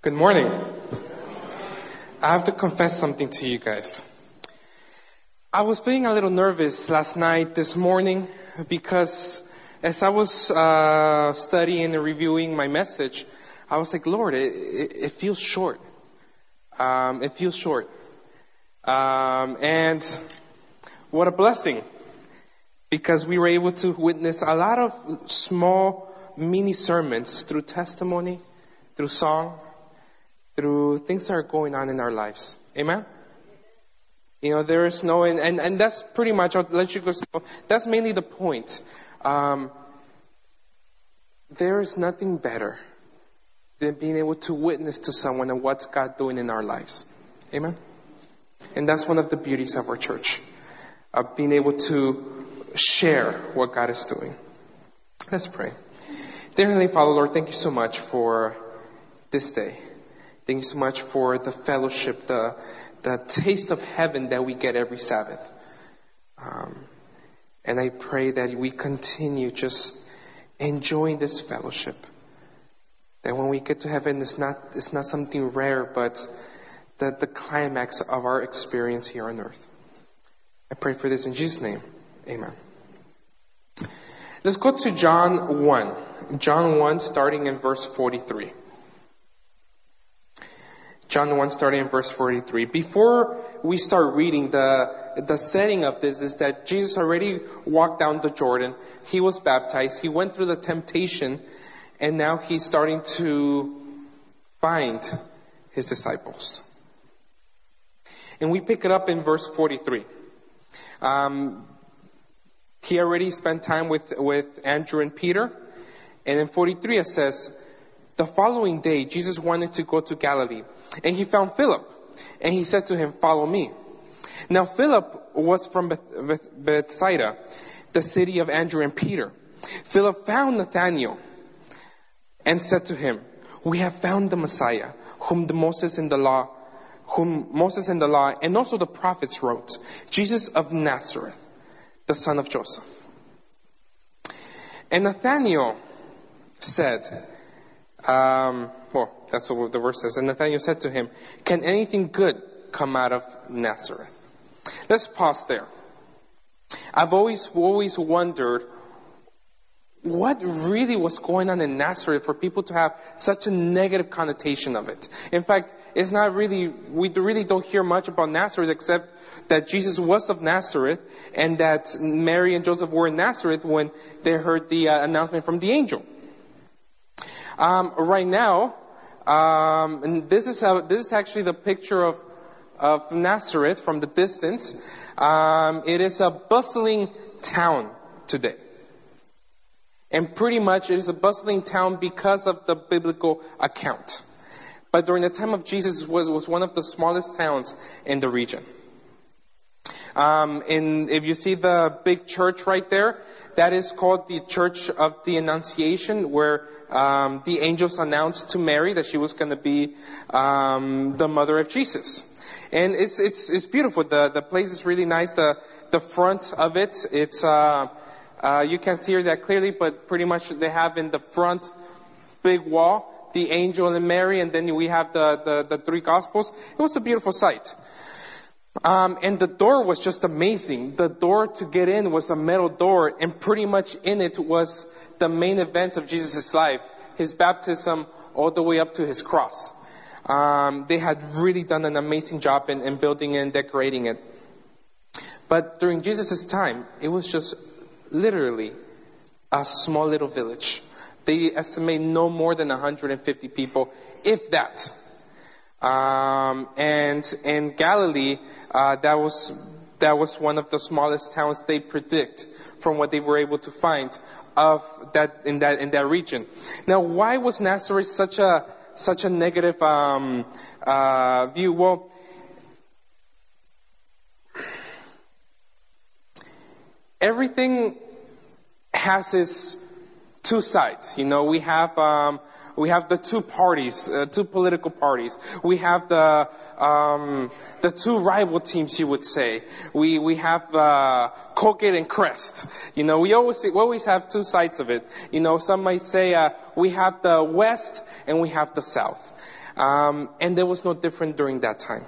Good morning. I have to confess something to you guys. I was feeling a little nervous last night, this morning, because as I was studying and reviewing my message, I was like, Lord, it feels short. It feels short. And what a blessing, because we were able to witness a lot of small mini sermons through testimony, through song, through things that are going on in our lives. Amen? You know, there is no, and that's pretty much, I'll let you go, that's mainly the point. There is nothing better than being able to witness to someone and what's God doing in our lives. Amen? And that's one of the beauties of our church, of being able to share what God is doing. Let's pray. Dear Heavenly Father, Lord, thank you so much for this day. Thank you so much for the fellowship, the taste of heaven that we get every Sabbath. And I pray that we continue just enjoying this fellowship. That when we get to heaven, it's not something rare, but the climax of our experience here on earth. I pray for this in Jesus' name. Amen. Let's go to John 1. John 1, starting in verse 43. John 1, starting in verse 43. Before we start reading, the setting of this is that Jesus already walked down the Jordan. He was baptized. He went through the temptation. And now he's starting to find his disciples. And we pick it up in verse 43. He already spent time with Andrew and Peter. And in 43 it says, the following day, Jesus wanted to go to Galilee, and he found Philip, and he said to him, follow me. Now Philip was from Bethsaida, the city of Andrew and Peter. Philip found Nathanael and said to him, we have found the Messiah, whom Moses in the law and also the prophets wrote, Jesus of Nazareth, the son of Joseph. And Nathanael said, that's what the verse says. And Nathanael said to him, can anything good come out of Nazareth? Let's pause there. I've always wondered what really was going on in Nazareth for people to have such a negative connotation of it. In fact, we really don't hear much about Nazareth except that Jesus was of Nazareth and that Mary and Joseph were in Nazareth when they heard the announcement from the angel. Right now, and this is actually the picture of Nazareth from the distance. It is a bustling town today. And pretty much it is a bustling town because of the biblical account. But during the time of Jesus, it was one of the smallest towns in the region. And if you see the big church right there, that is called the Church of the Annunciation, where the angels announced to Mary that she was going to be the mother of Jesus. And it's beautiful. The place is really nice. The front of it, it's you can't see that clearly, but pretty much they have in the front big wall the angel and Mary, and then we have the three Gospels. It was a beautiful sight. And the door was just amazing. The door to get in was a metal door, and pretty much in it was the main events of Jesus' life, his baptism all the way up to his cross. They had really done an amazing job in building and decorating it. But during Jesus' time, it was just literally a small little village. They estimate no more than 150 people, if that. And in Galilee, that was one of the smallest towns they predict from what they were able to find of that in that region. Now, why was Nazareth such a negative view? Well, everything has its two sides. We have the two parties, two political parties. We have the two rival teams, you would say. We have Colgate and Crest. We always have two sides of it. Some might say we have the West and we have the South. And there was no different during that time.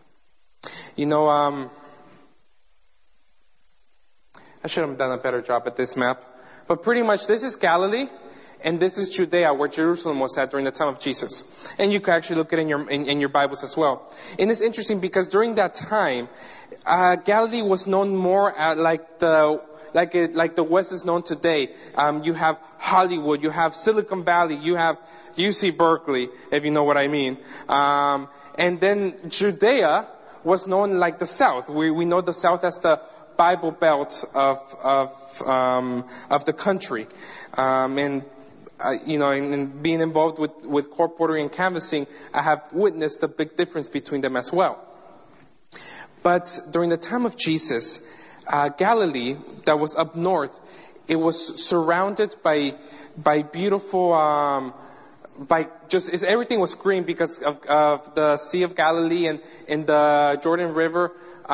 I should have done a better job at this map. But pretty much this is Galilee, and this is Judea, where Jerusalem was at during the time of Jesus. And you can actually look at it in your Bibles as well. And it's interesting because during that time, Galilee was known more like the West is known today. You have Hollywood, you have Silicon Valley, you have UC Berkeley, if you know what I mean. And then Judea was known like the South. We know the South as the Bible Belt of the country, and being involved with corporatry and canvassing, I have witnessed the big difference between them as well. But during the time of Jesus, Galilee, that was up north, it was surrounded by beautiful, everything was green because of the Sea of Galilee and the Jordan River.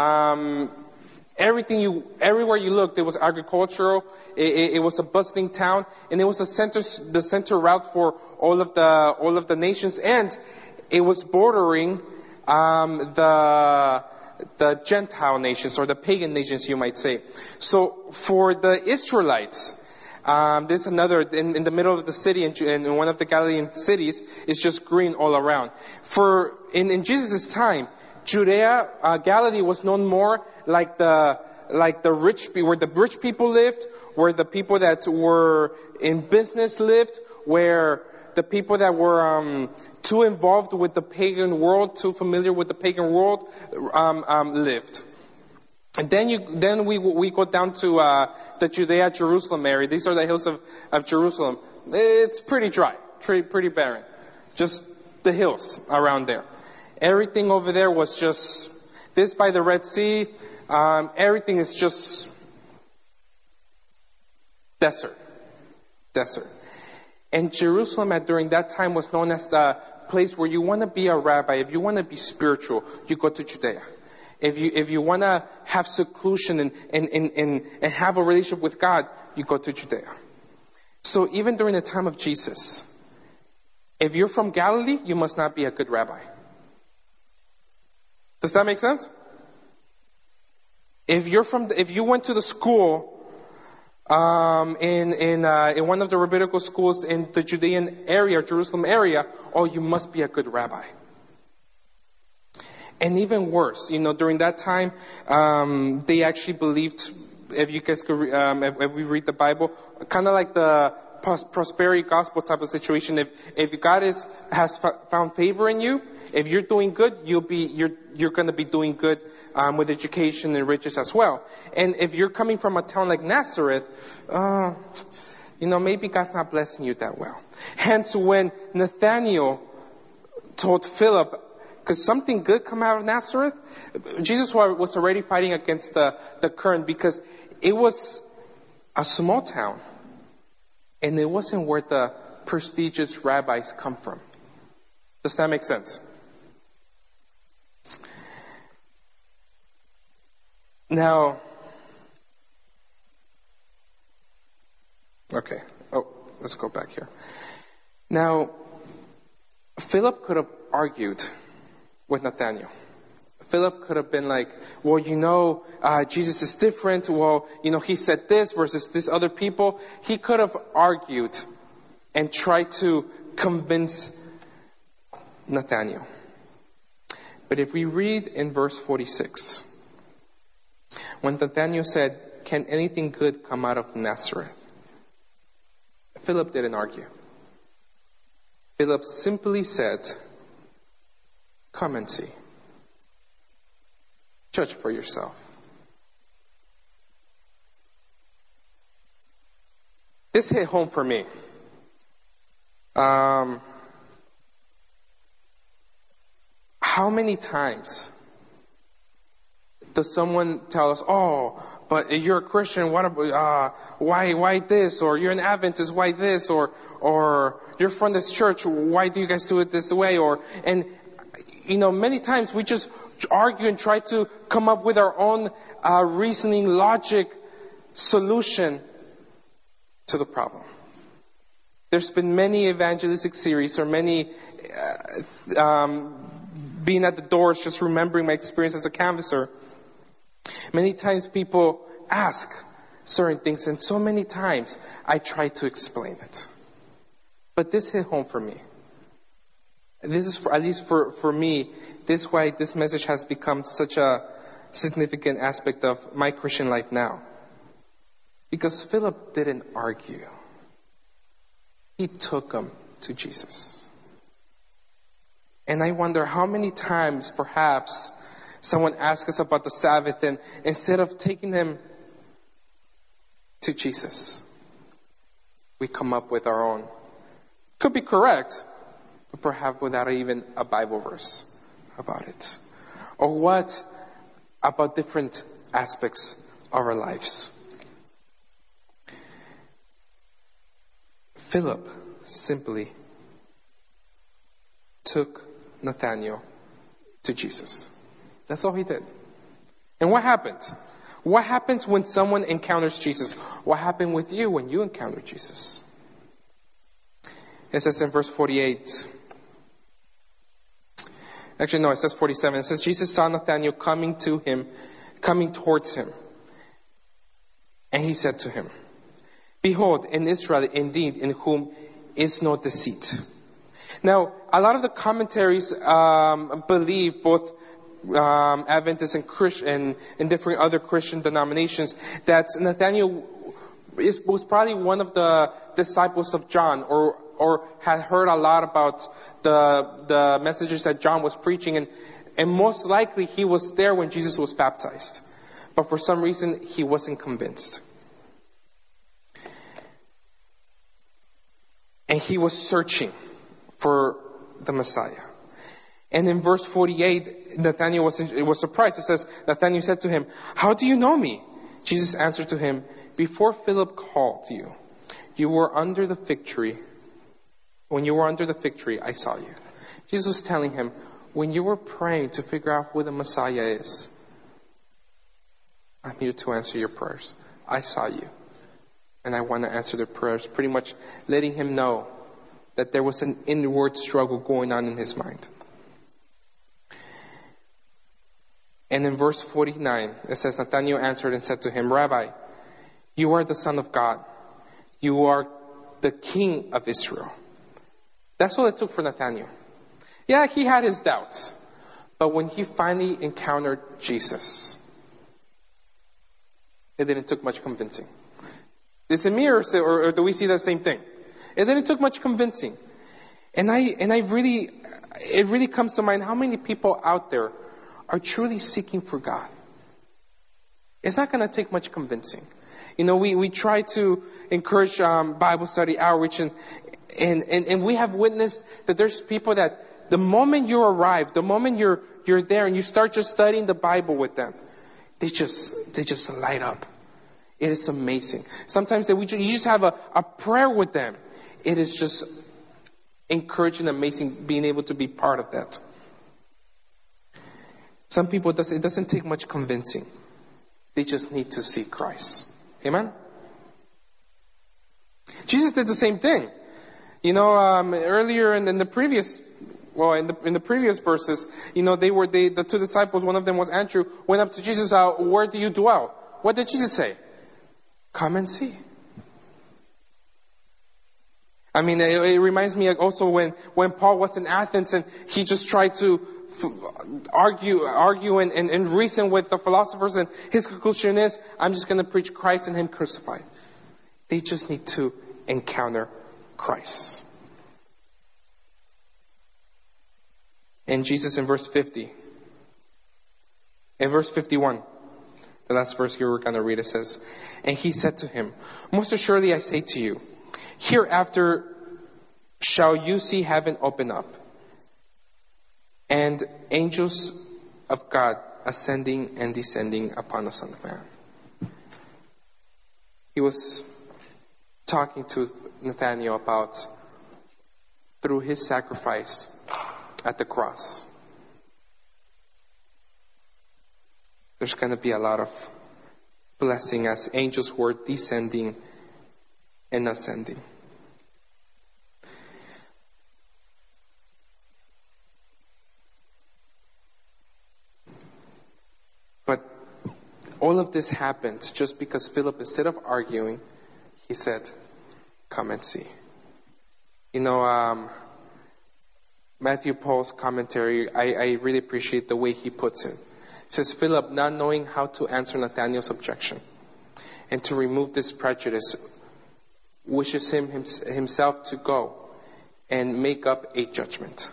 Everywhere you looked, it was agricultural. It was a bustling town, and it was the center route for all of the nations, and it was bordering the Gentile nations, or the pagan nations, you might say. So for the Israelites, there's another in the middle of the city, in one of the Galilean cities, it's just green all around. In Jesus' time, Judea, Galilee was known more like the rich, where the rich people lived, where the people that were in business lived, where the people that were too involved with the pagan world, too familiar with the pagan world, lived. And then we go down to the Judea, Jerusalem area. These are the hills of Jerusalem. It's pretty dry, pretty barren, just the hills around there. Everything over there was just this by the Red Sea. Everything is just desert. And Jerusalem during that time was known as the place where you want to be a rabbi. If you want to be spiritual, you go to Judea. If you want to have seclusion and have a relationship with God, you go to Judea. So even during the time of Jesus, if you're from Galilee, you must not be a good rabbi. Does that make sense? If you went to the school in one of the rabbinical schools in the Judean area, Jerusalem area, you must be a good rabbi. And even worse, during that time, they actually believed, if you guys could, if we read the Bible, kind of like the prosperity gospel type of situation. If God has found favor in you, if you're doing good, you're going to be doing good with education and riches as well. And if you're coming from a town like Nazareth, maybe God's not blessing you that well. Hence, when Nathanael told Philip, could something good come out of Nazareth? Jesus was already fighting against the current, because it was a small town. And it wasn't where the prestigious rabbis come from. Does that make sense? Now, okay. Let's go back here. Now, Philip could have argued with Nathanael. Philip could have been like, well, Jesus is different. Well, he said this versus this other people. He could have argued and tried to convince Nathanael. But if we read in verse 46, when Nathanael said, can anything good come out of Nazareth? Philip didn't argue. Philip simply said, come and see. Judge for yourself. This hit home for me. How many times does someone tell us, but you're a Christian, what about, why this? Or you're an Adventist, why this? Or you're from this church, why do you guys do it this way? And many times we just argue and try to come up with our own reasoning, logic, solution to the problem. There's been many evangelistic series or many being at the doors, just remembering my experience as a canvasser. Many times people ask certain things, and so many times I try to explain it. But this hit home for me. This is, at least for me, this is why this message has become such a significant aspect of my Christian life now. Because Philip didn't argue. He took him to Jesus. And I wonder how many times perhaps someone asks us about the Sabbath, and instead of taking them to Jesus, we come up with our own. Could be correct, but perhaps without even a Bible verse about it. Or what about different aspects of our lives? Philip simply took Nathanael to Jesus. That's all he did. And what happened? What happens when someone encounters Jesus? What happened with you when you encounter Jesus? It says in verse 48. Actually, no, it says 47. It says, Jesus saw Nathanael coming towards him. And he said to him, Behold, an Israelite indeed, in whom is no deceit. Now, a lot of the commentaries believe, both Adventists and Christian and different other Christian denominations, that Nathanael was probably one of the disciples of John, or had heard a lot about the messages that John was preaching, and most likely he was there when Jesus was baptized. But for some reason, he wasn't convinced. And he was searching for the Messiah. And in verse 48, Nathanael was surprised. It says, Nathanael said to him, How do you know me? Jesus answered to him, Before Philip called you, you were under the fig tree. When you were under the fig tree, I saw you. Jesus was telling him, when you were praying to figure out who the Messiah is, I'm here to answer your prayers. I saw you. And I want to answer their prayers, pretty much letting him know that there was an inward struggle going on in his mind. And in verse 49, it says, Nathanael answered and said to him, Rabbi, you are the Son of God. You are the King of Israel. That's all it took for Nathanael. Yeah, he had his doubts. But when he finally encountered Jesus, it didn't take much convincing. Is it me, or do we see that same thing? It didn't take much convincing. And it really comes to mind how many people out there are truly seeking for God. It's not going to take much convincing. We try to encourage Bible study, outreach, and we have witnessed that there's people that the moment you arrive, the moment you're there and you start just studying the Bible with them, they just light up. It is amazing. Sometimes you just have a prayer with them. It is just encouraging, amazing, being able to be part of that. Some people, it doesn't take much convincing. They just need to see Christ. Amen? Jesus did the same thing. Earlier in the previous verses, the two disciples, one of them was Andrew, went up to Jesus, where do you dwell? What did Jesus say? Come and see. It reminds me also when Paul was in Athens and he just tried to argue and reason with the philosophers, and his conclusion is, I'm just going to preach Christ and Him crucified. They just need to encounter Christ. And Jesus in verse 50. In verse 51, the last verse here we're going to read, it says, And he said to him, Most assuredly I say to you, hereafter shall you see heaven open up, and angels of God ascending and descending upon the Son of Man. He was talking to Nathanael about through his sacrifice at the cross, there's going to be a lot of blessing as angels were descending and ascending. But all of this happened just because Philip, instead of arguing, he said, "Come and see." You know, Matthew Paul's commentary, I really appreciate the way he puts it. It says, Philip, not knowing how to answer Nathanael's objection and to remove this prejudice, wishes himself to go and make up a judgment.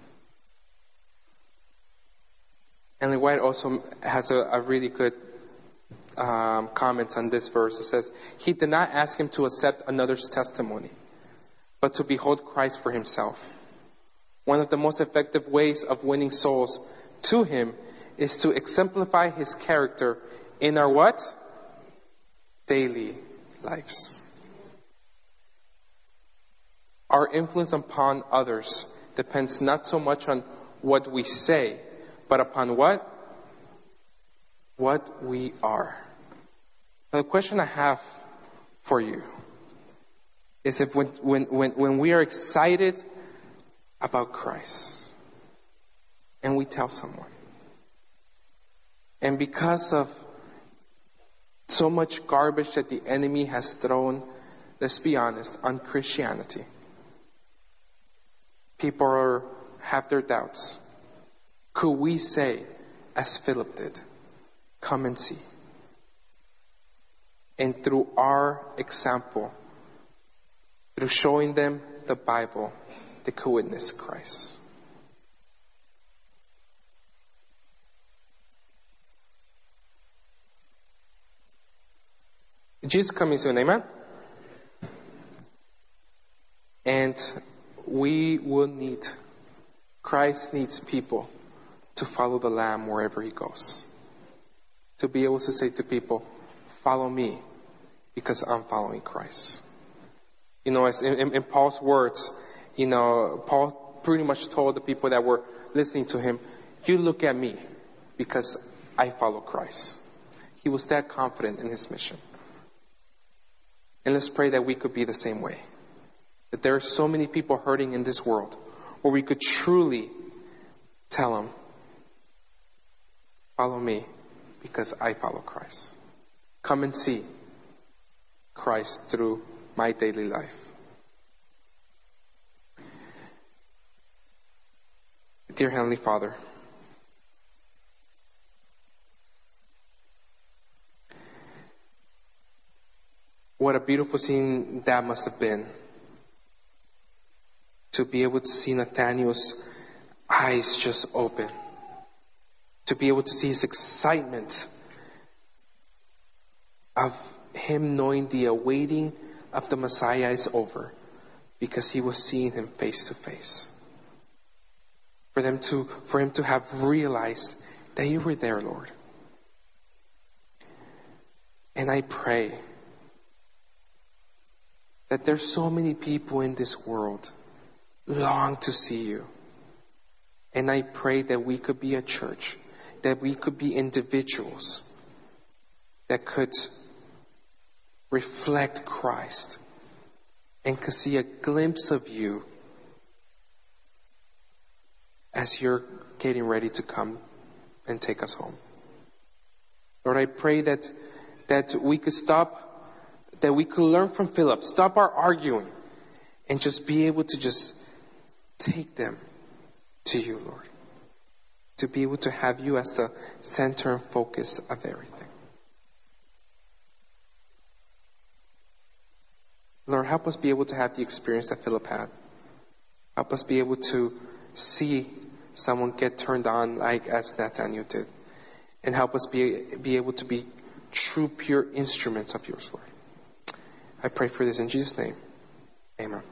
Ellen White also has a really good comment on this verse. It says, he did not ask him to accept another's testimony, but to behold Christ for himself. One of the most effective ways of winning souls to him is to exemplify his character in our what? Daily lives. Our influence upon others depends not so much on what we say, but upon what? What we are. Now, the question I have for you is if when we are excited about Christ and we tell someone, and because of so much garbage that the enemy has thrown, let's be honest, on Christianity, people have their doubts. Could we say, as Philip did, come and see? And through our example, through showing them the Bible, they could witness Christ. Jesus coming soon, amen? And we will need, Christ needs people to follow the Lamb wherever he goes. To be able to say to people, follow me because I'm following Christ. You know, as in Paul's words, you know, Paul pretty much told the people that were listening to him, you look at me because I follow Christ. He was that confident in his mission. And let's pray that we could be the same way. That there are so many people hurting in this world where we could truly tell them, follow me because I follow Christ. Come and see Christ through my daily life. Dear Heavenly Father, what a beautiful scene that must have been. To be able to see Nathanael's eyes just open. To be able to see his excitement of him knowing the awaiting of the Messiah is over. Because he was seeing him face to face. For him to have realized that you were there, Lord. And I pray that there's so many people in this world long to see you. And I pray that we could be a church, that we could be individuals that could reflect Christ and could see a glimpse of you as you're getting ready to come and take us home. Lord, I pray that we could that we could learn from Philip, stop our arguing, and just be able to just take them to you, Lord. To be able to have you as the center and focus of everything. Lord, help us be able to have the experience that Philip had. Help us be able to see someone get turned on like as Nathanael did. And help us be able to be true, pure instruments of yours, Lord. I pray for this in Jesus' name. Amen.